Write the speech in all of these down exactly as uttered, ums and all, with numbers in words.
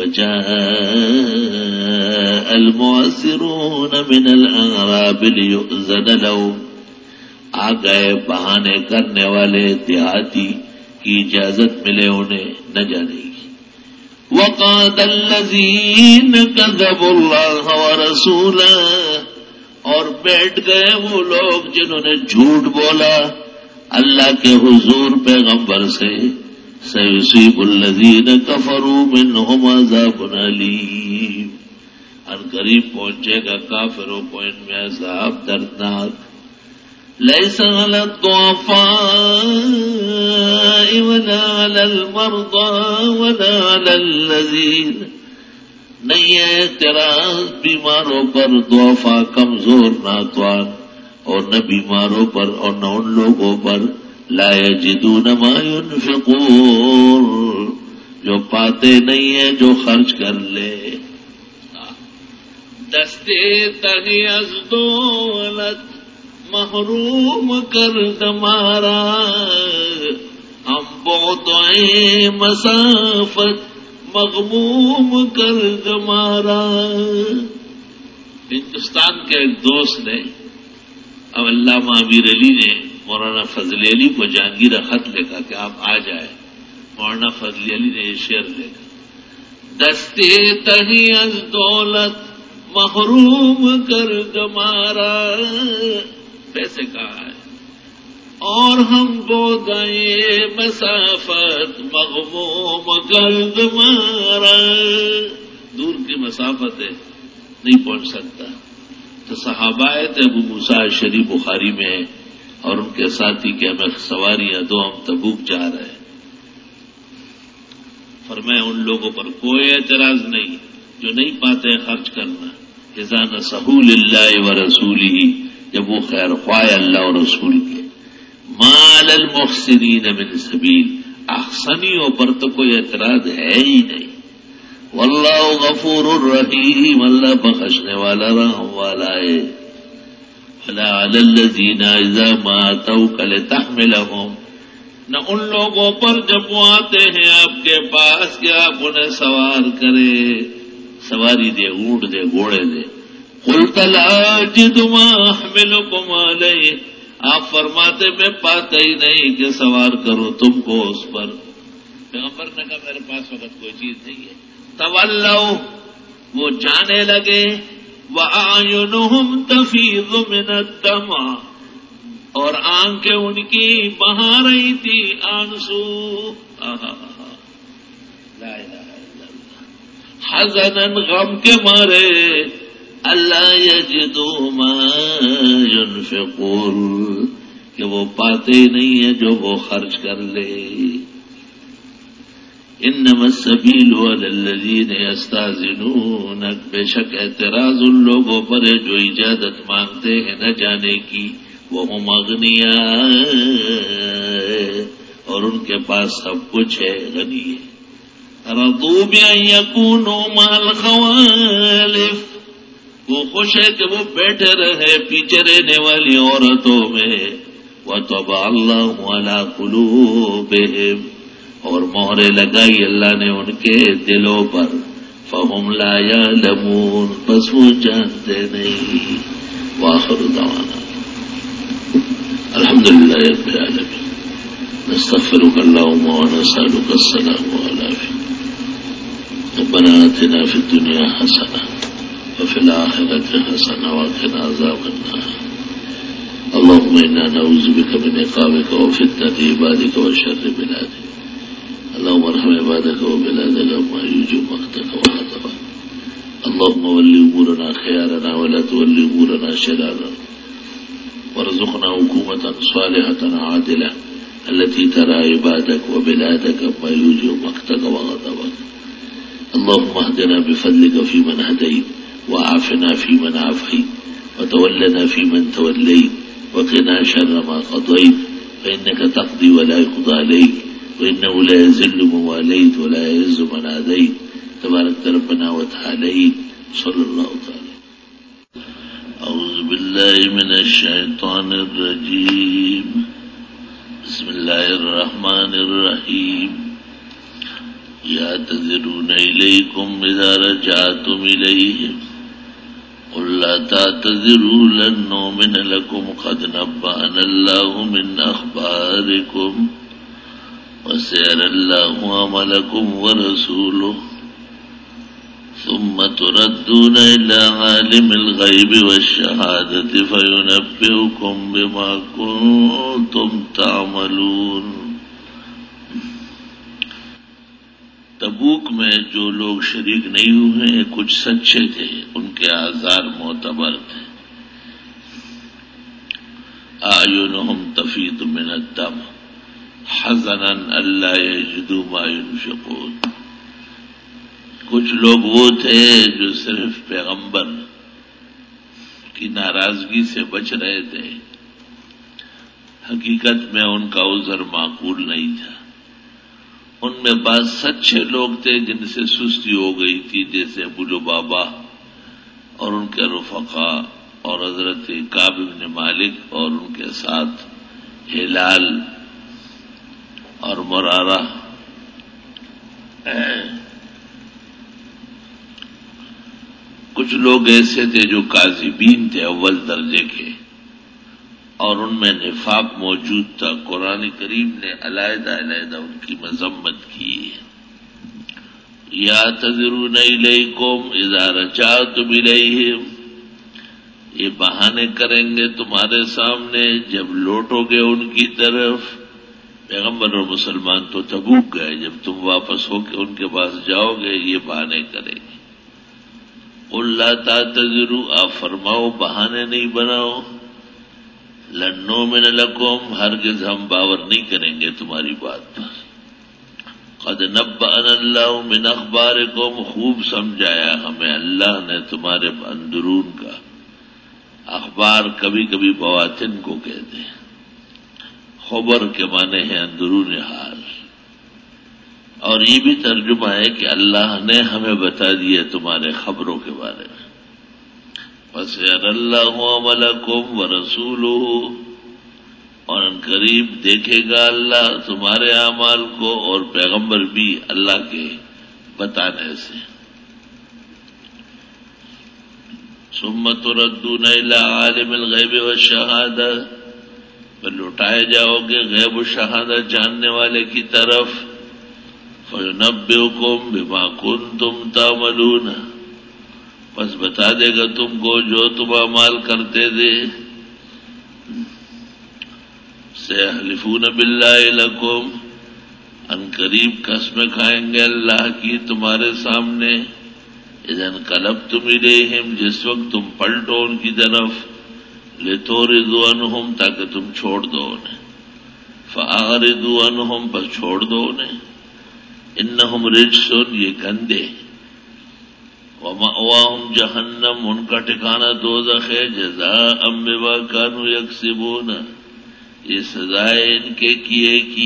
وجاء المعذرون من الأعراب ليؤذن لهم، آ گئے بہانے کرنے والے دیہاتی کی اجازت ملے انہیں نہ جانے کی. وقال الذين كذبوا الله ورسوله، اور بیٹھ گئے وہ لوگ جنہوں نے جھوٹ بولا اللہ کے حضور پیغمبر سے. سيصيب الذين كفروا منهم عذاب أليم، ان قریب پہنچے گا کافروں کو ان میں عذاب دردناک. ليس على الضعفاء ولا على المرضى ولا على الذين، نہیں ہے اعتراض بیماروں پر، ضعفاء کمزور ناتوان، اور نہ بیماروں پر اور نہ ان لوگوں پر لا یجدون ما ينفقون، جو پاتے نہیں ہیں جو خرچ کر لے. دستے تنی از دولت محروم کر دمارا، ہم بہتیں مسافت مغموم کر دمارا. ہندوستان کے ایک دوست نے، اب علامہ امیر علی نے مولانا فضل علی کو جہانگیرہ خط لکھا کہ آپ آ جائیں. مولانا فضل علی نے یہ شعر لکھا: دستے تنی از دولت محروم کر دمارا، پیسے کہا ہے، اور ہم بودائے مسافت مغموم کر دمارا، دور کی مسافت ہے نہیں پہنچ سکتا. تو صحابہ تھے، ابو موسیٰ شریف بخاری میں، اور ان کے ساتھی کے ہمیں سواریاں دو، ہم تبوک جا رہے ہیں. فرمایا ان لوگوں پر کوئی اعتراض نہیں جو نہیں پاتے خرچ کرنا. اذا نصحوا للہ ورسولہ، جب وہ خیر خواہ اللہ اور رسول کے. ما علی المحسنین من سبیل، احسنیوں پر تو کوئی اعتراض ہے ہی نہیں. واللہ غفور الرحیم، اللہ بخشنے والا رحم والا ہے. ولا علی الذین اذا ما اتوک لتحملهم، نہ ان لوگوں پر جب وہ آتے ہیں آپ کے پاس کہ آپ انہیں سوار کرے، سواری دے، اونٹ دے، گھوڑے دے. قلت لا اجد ما احملکم علیہ، آپ فرماتے میں پاتا ہی نہیں کہ سوار کرو تم کو اس پر. پیغمبر نے کہا میرے پاس وقت کوئی چیز نہیں ہے. تولوا، وہ جانے لگے. وَأَعْيُنُهُمْ تَفِيضُ مِنَ الدَّمْعِ، اور آنکھیں ان کی بہا رہی تھی آنسو. لا الہ الا اللہ، حزناً، غم کے مارے. اللہ یجدوا ما ينفقون، کہ وہ پاتے نہیں ہیں جو وہ خرچ کر لے. انما السبیل علی الذین یستاذنونک، بے شک اعتراض ان لوگوں پر ہے جو اجازت مانگتے ہیں نہ جانے کی. وہم اغنیاء، اور ان کے پاس سب کچھ ہے، غنی ہے. رضوا بأن یکونوا مع الخوالف، وہ خوش ہے کہ وہ بیٹھے رہے پیچھے رہنے والی عورتوں میں. وطبع اللہ علی قلوبہم، اور مہرے لگائی اللہ نے ان کے دلوں پر. فہم لا یعلمون، بس وہ جانتے نہیں. وآخر دعوانا الحمدللہ رب العالمین. نستغفرک اللہم ونسألک السلام علیکم. ربنا آتنا فی الدنیا حسنہ وفی الآخرۃ حسنہ وقنا عذاب النار. اللهم انا نعوذ بك من عقابك وفتنة عبادك وشر بلادك. اللهم ارحم عبادك وبلادك ما يجب مقتك وغضبك. اللهم ول امورنا خيارنا ولا تول امورنا شرارنا، وارزقنا حكومة صالحة عادلة التي ترى عبادك وبلادك ما يجب مقتك وغضبك. اللهم اهدنا بفضلك فيمن هديت، وعافنا فيمن عافيت، وتولنا فيمن توليت، وقنا شر ما قضيت، فإنك تقضي ولا يقضى عليك، وإنه لا يذل من واليت ولا يعز من عاديت، تبارك ربنا وتعاليت. صلى الله تعالى. أعوذ بالله من الشيطان الرجيم. بسم الله الرحمن الرحيم. يعتذرون إليكم إذا رجعتم إليهم قل لا تعتذروا لن نؤمن لكم قد نبأنا الله من أخباركم وسيرى الله عملكم ورسوله ثم تردون إلى عالم الغيب والشهادة فينبئكم بما كنتم تعملون. تبوک میں جو لوگ شریک نہیں ہوئے کچھ سچے تھے، ان کے اعذار معتبر تھے. اعینہم تفیض من الدم حزنا الا یجدوا ما ينفقون. کچھ لوگ وہ تھے جو صرف پیغمبر کی ناراضگی سے بچ رہے تھے، حقیقت میں ان کا عذر معقول نہیں تھا. ان میں بعض سچے لوگ تھے جن سے سستی ہو گئی تھی، جیسے ابو لبابہ اور ان کے رفقا اور حضرت کعب بن مالک اور ان کے ساتھ ہلال اور مرارہ. کچھ لوگ ایسے تھے جو کاذبین تھے اول درجے کے، اور ان میں نفاق موجود تھا. قرآن کریم نے علیحدہ علیحدہ ان کی مذمت کی. یعتذرون الیکم اذا رجعتم الیہم، یہ بہانے کریں گے تمہارے سامنے جب لوٹو گے ان کی طرف. پیغمبر اور مسلمان تو تبوک گئے، جب تم واپس ہو کے ان کے پاس جاؤ گے یہ بہانے کریں گے. قل لا تعتذروا، آپ فرماؤ بہانے نہیں بناؤ. لن نؤمن لکم، ہرگز ہم باور نہیں کریں گے تمہاری بات پر. قد نبأنا اللہ من اخبارکم، خوب سمجھایا ہمیں اللہ نے تمہارے اندرون کا. اخبار کبھی کبھی بواطن کو کہتے ہیں، خبر کے معنی ہے اندرون حال، اور یہ بھی ترجمہ ہے کہ اللہ نے ہمیں بتا دیا تمہارے خبروں کے بارے میں. وَسَيَرَى اللَّهُ عَمَلَكُمْ وَرَسُولُهُ، اور ان قریب دیکھے گا اللہ تمہارے اعمال کو اور پیغمبر بھی اللہ کے بتانے سے. ثُمَّ تُرَدُّونَ إِلَىٰ عَالِمِ الْغَيْبِ وَالشَّهَادَةِ، پھر لوٹائے جاؤ گے غیب و شہادت جاننے والے کی طرف. فَيُنَبِّئُكُم بِمَا كُنتُمْ تَعْمَلُونَ، بس بتا دے گا تم کو جو تم اعمال کرتے تھے. سَيَحْلِفُونَ بِاللَّهِ لَكُمْ، ان قریب قسمیں کھائیں گے اللہ کی تمہارے سامنے. اذا انقلبتم الیہم، جس وقت تم پلٹو ان کی طرف. لِتُعْرِضُوا عَنْهُمْ، تاکہ تم چھوڑ دو انہیں. فَأَعْرِضُوا عَنْهُمْ، بس چھوڑ دو انہیں. انہم رجس، یہ گندے. وَمَأْوَاهُمْ جَهَنَّمُ، ان کا ٹھکانہ دوزخ ہے. جَزَاءً بِمَا كَانُوا يَكْسِبُونَ، یہ سزائے ان کے کیے کی.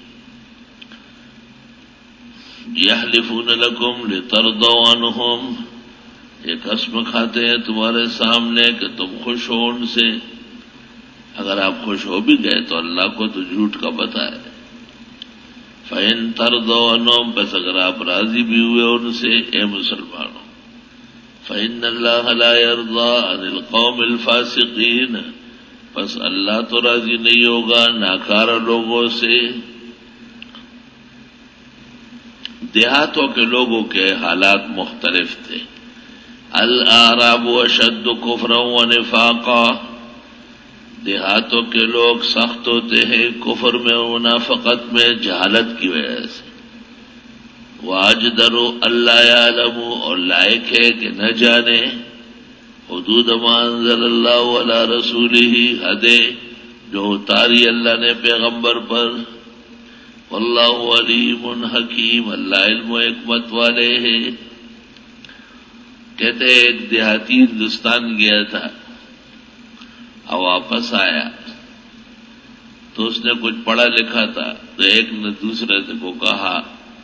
يَحْلِفُونَ لَكُمْ لِتَرْضَوْا عَنْهُمْ، یہ قسم کھاتے ہیں تمہارے سامنے کہ تم خوش ہو ان سے. اگر آپ خوش ہو بھی گئے تو اللہ کو تو جھوٹ کا پتہ ہے. فَإِن تَرْضَوْا عَنْهُمْ، بس اگر آپ راضی بھی ہوئے ان سے اے مسلمانوں. فَإِنَّ اللَّهَ لَا يَرْضَىٰ عَنِ الْقَوْمِ الْفَاسِقِينَ، بس اللہ تو راضی نہیں ہوگا ناکارہ لوگوں سے. دیہاتوں کے لوگوں کے حالات مختلف تھے. الْأَعْرَابُ أَشَدُّ كُفْرًا وَنِفَاقًا، دیہاتوں کے لوگ سخت ہوتے ہیں کفر میں و منافقت میں جہالت کی وجہ سے. وَأَجْدَرُ أَلَّا يَعْلَمُوا، اور لائق ہے کہ نہ جانے حدود ما انزل اللہ علی رسولہ، حدیں جو اتاری اللہ نے پیغمبر پر. واللہ علیم حکیم، اللہ علم و حکمت والے ہیں. کہتے ایک دیہاتی ہندوستان گیا تھا اور واپس آیا تو اس نے کچھ پڑھا لکھا تھا، تو ایک نے دوسرے کو کہا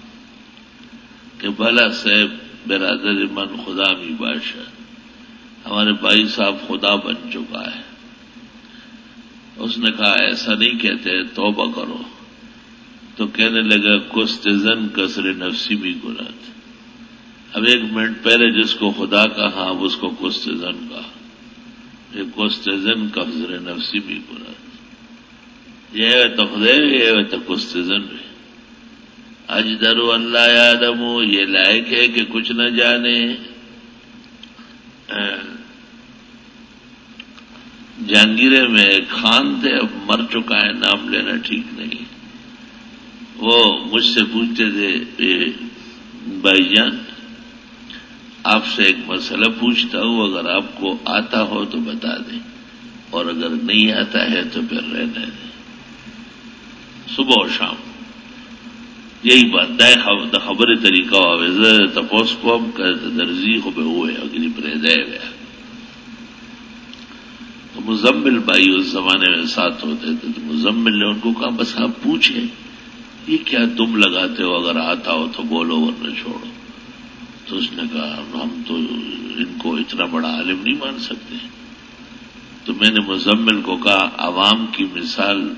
کہ بھلا صاحب برادر من خدا بھی بادشاہ، ہمارے بھائی صاحب خدا بن چکا ہے. اس نے کہا ایسا نہیں کہتے، توبہ کرو. تو کہنے لگا کستزن کسر نفسی بھی گناہ تھا. اب ایک منٹ پہلے جس کو خدا کہا اب اس کو کستزن کہا. یہ کستزن کسر نفسی بھی گناہ تھا. یہ ہے تو خدے یہ ہے تو کستزن بھی. اجدر اللہ یعلم یہ لائق ہے کہ کچھ نہ جانے. جہانگیرے میں ایک خان تھے اب مر چکا ہے نام لینا ٹھیک نہیں. وہ مجھ سے پوچھتے تھے بھائی جان آپ سے ایک مسئلہ پوچھتا ہوں اگر آپ کو آتا ہو تو بتا دیں اور اگر نہیں آتا ہے تو پھر رہنے دیں. صبح اور شام یہی بات دائیں خبر طریقہ ہوا تپوس کو ہم درزی ہو ہوئے اگلی پر دے گیا. تو مزمل بھائی اس زمانے میں ساتھ ہوتے تھے تو مزمل نے ان کو کہا بس آپ پوچھیں یہ کیا تم لگاتے ہو اگر آتا ہو تو بولو ورنہ چھوڑو. تو اس نے کہا ہم تو ان کو اتنا بڑا عالم نہیں مان سکتے. تو میں نے مزمل کو کہا عوام کی مثال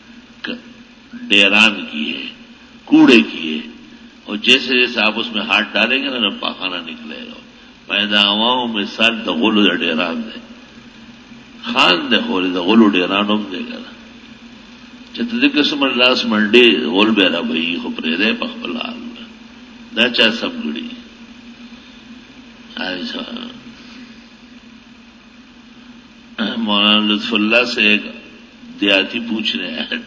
ڈیران کی ہے کوڑے کی ہے اور جیسے جیسے آپ اس میں ہاتھ ڈالیں گے نا پاخانہ نکلے گا. پیدا عوام مثال دغلو دا ڈیران دے خان دے خوری دغلو ڈیران ہم دے گا چتر قسم لاس منڈی غول بیرا بھائی ہو پرے دے پخبل حال دا چا سب گڑی. ایسا مولانا لطف اللہ سے ایک دیہاتی پوچھ رہے ہیں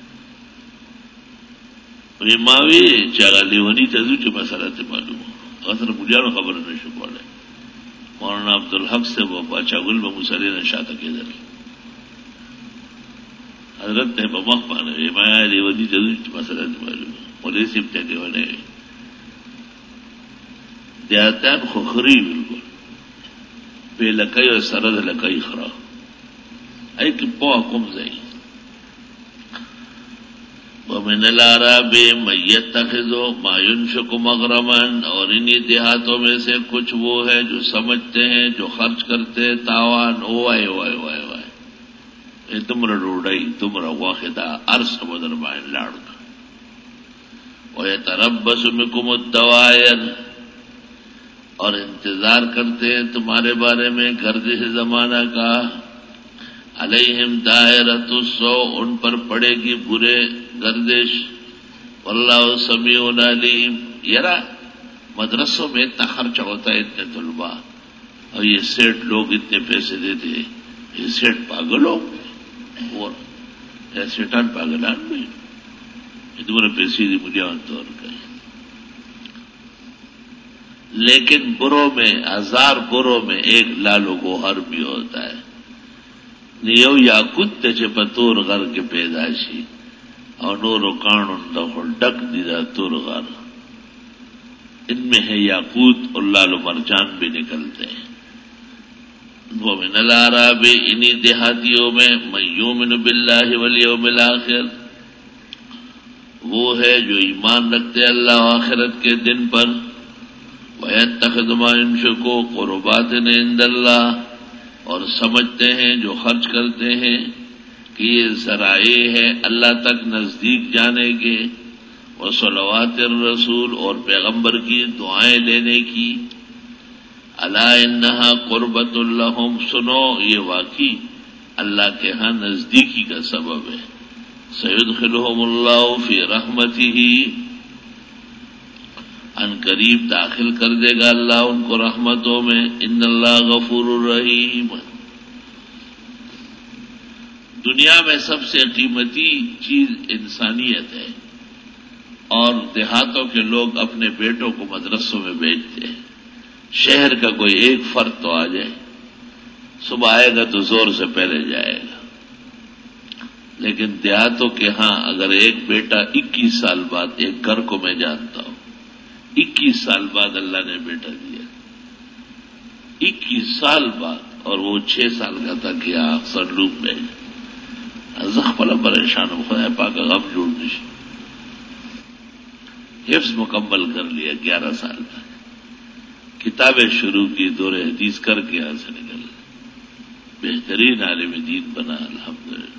ماوی چاگا لیونی تزو چ مسئلہ تے معلوم ہو اثر مجھے خبر نہیں شکوڑے. مولانا عبدالحق سے وہ باچا گل میں مسئلے نے شاہ کے در حضرت نے بمخ پانے مایا لیونی تزو چ مسئلہ تے معلوم مولے سب تے لیونے دیہاتیان خوخری بالکل بے لکئی اور سرد لکئی خرا اے کہ پو حکم زئی. ومن الأعراب من يتخذ ما ينفق مغرما اور انہی دیہاتوں میں سے کچھ وہ ہے جو سمجھتے ہیں جو خرچ کرتے تاوان وائے وائے وائے وائے اے تمرا ڈوڈائی تمرا واخدہ عرص بدر بائن لاڑکا. ويتربص بكم الدوائر اور انتظار کرتے ہیں تمہارے بارے میں گردش زمانہ کا. علیہم دائرۃ السوء ان پر پڑے گی برے گردش. واللہ سمیع علیم. یرا مدرسوں میں اتنا خرچہ ہوتا ہے اتنے طلباء اور یہ سیٹ لوگ اتنے پیسے دیتے ہیں یہ سیٹ پاگل ہو اور سیٹان پاگلان میں تمہارے پیسے دی مجھے طور کا. لیکن بروں میں ہزار بروں میں ایک لالو گوہر بھی ہوتا ہے. نیو یاقوت چپتور غر کے پیدائشی اور نور کان دخل ڈک دیدا تور غر ان میں ہے یاقوت اور لال و مرجان بھی نکلتے ہیں. وہ من الأعراب انہی دیہاتیوں میں من یؤمن باللہ والیوم الآخر وہ ہے جو ایمان رکھتے اللہ و آخرت کے دن پر. وَيَتَّخِذُ مَا يُنْفِقُ قُرُبَاتٍ عِندَ اللَّهِ اور سمجھتے ہیں جو خرچ کرتے ہیں کہ یہ ذرائع ہے اللہ تک نزدیک جانے کے. وصلوات الرسول اور پیغمبر کی دعائیں لینے کی. الا انہا قربۃ لہم سنو یہ واقعی اللہ کے ہاں نزدیکی کا سبب ہے. سیدخلہم اللہ فی رحمتہ ان قریب داخل کر دے گا اللہ ان کو رحمتوں میں. ان اللہ غفور الرحیم. دنیا میں سب سے قیمتی چیز انسانیت ہے اور دیہاتوں کے لوگ اپنے بیٹوں کو مدرسوں میں بھیجتے ہیں. شہر کا کوئی ایک فرد تو آ جائے صبح آئے گا تو زور سے پہلے جائے گا لیکن دیہاتوں کے ہاں اگر ایک بیٹا اکیس سال بعد ایک گھر کو میں جانتا ہوں اکیس سال بعد اللہ نے بیٹا دیا اکیس سال بعد اور وہ چھ سال کا تھا کہ اکثر لوگ میں زخملا پریشان ہو خدا پاک غم جوڑ نش حفظ مکمل کر لیا گیارہ سال کا کتابیں شروع کی دور حدیث کر کے یہاں سے نکل بہترین عالم دین بنا الحمدللہ.